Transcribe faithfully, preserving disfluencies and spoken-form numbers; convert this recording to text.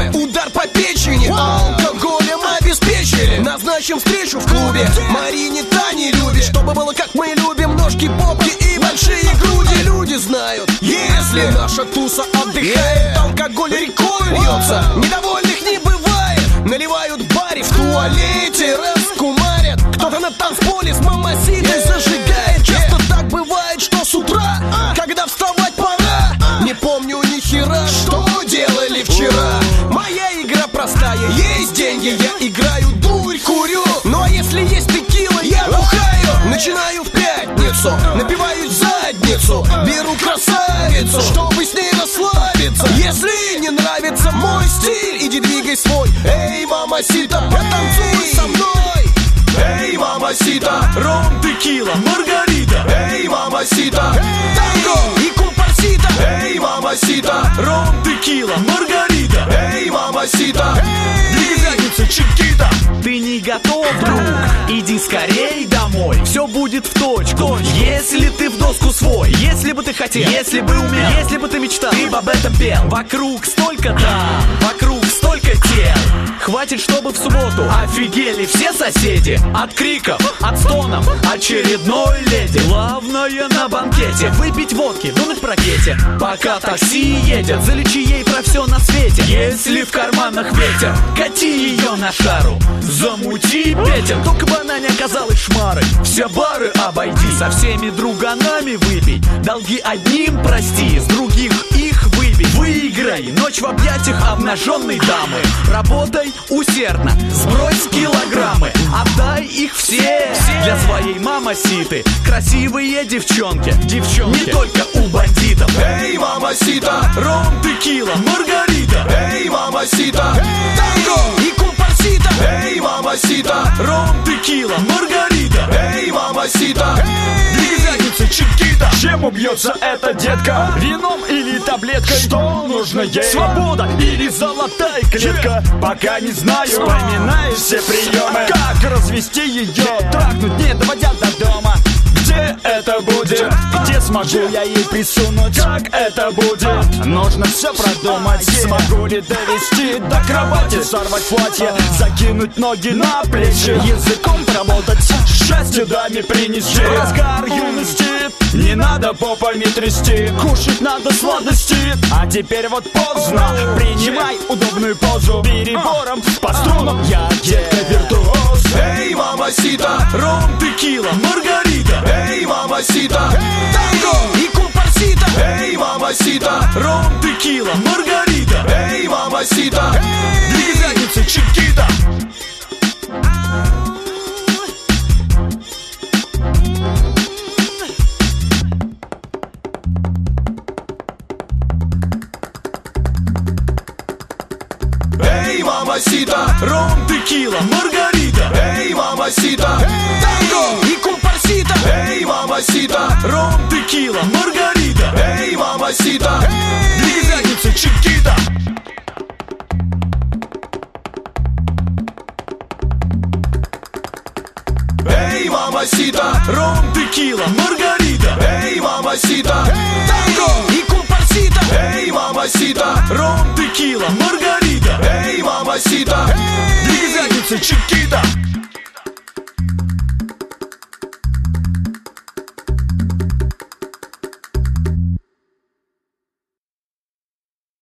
устроим удар по печени, алкоголем обеспечили. Назначим встречу в клубе, Марине Тане любит, чтобы было как мы любим, ножки, попки и большие груди. Люди знают, если наша туса отдыхает, алкоголь рекой льется, недовольных не бывает. Наливают в баре, в туалете, раскумарят. Кто-то на танцполе с мамаситой зажигает. Часто так бывает, что с утра, когда вставать пора, не помню ни хера, что делали вчера. Моя игра простая, есть деньги, я играю, дурь курю. Ну а если есть текила, я бухаю. Начинаю в пятницу, напиваюсь в задницу, беру красавицу, чтобы с ней расслабиться. Если не нравится мой стиль, иди двигай свой. Эй, мамасита, потанцуй со мной. Эй, мамасита, ром, текила, маргарита. Эй, мамасита, танго и компарсита. Эй, мамасита, ром, текила, маргарита. Эй, мамасита, двигай задницу, чикита. Ты не готов, друг? Иди скорей домой. Все будет в точку, если ты в доску свой. Если бы ты хотел, если бы умел, если бы ты мечтал, ты бы об этом пел. Вокруг столько дам, вокруг столько тел. Хватит, чтобы в субботу офигели все соседи. От криков, от стонов, очередной леди. Главное на банкете выпить водки, думать про Кетти. Пока такси едет, залечи ей про все на свете. Если в карманах ветер, кати ее на шару. Замути петер, только бы она не оказалась шмарой. Все бары обойди, со всеми друганами выпей. Долги одним прости, с других их выбей. Выиграй ночь в объятиях обнаженной дамы. Работай усердно, сбрось килограммы. Отдай их все для своей мамаситы. Красивые девчонки, девчонки не только у бандитов. Эй, мамасита, ром, текила, маргарита. Эй, мамасита, танго и компарсита. Эй, мамасита, ром, текила, маргарита. Эй, мамасита, двигай задницу, чикита. Чем убьется эта детка? Вином или таблеткой? Что нужно ей? Свобода или золотая клетка? Пока не знаю. Вспоминаю все приемы. Как развести ее? Трахнуть, не доводя до дома. Где это будет? Где смогу я ей присунуть? Как это будет? Нужно все продумать. Смогу ли довести до кровати? Сорвать платье, закинуть ноги на плечи, языком поработать, счастье даме принести. Разгар юности, не надо попами трясти. Кушать надо сладости, а теперь вот поздно. Принимай удобную позу, перебором по струнам. Я детка виртуоз. Эй, мамасита, ром, текила, маргарита. Эй, мамасита, танго и компарсита. Эй, мамасита, ром, текила, маргарита. Эй, мамасита, двигай задницу, чикита. Эй, мамасита, ром, текила, маргарита. Эй, мамасита, танго и компарсита. Эй, мамасита, ром, текила, маргарита. Эй, мамасита, двигай задницу, чикита. Эй, мамасита, ром, текила, маргарита. Эй, мамасита, танго и компарсита. Эй, мамасита, ром, текила, маргарита. Эй, мамасита, двигай задницу, чикита.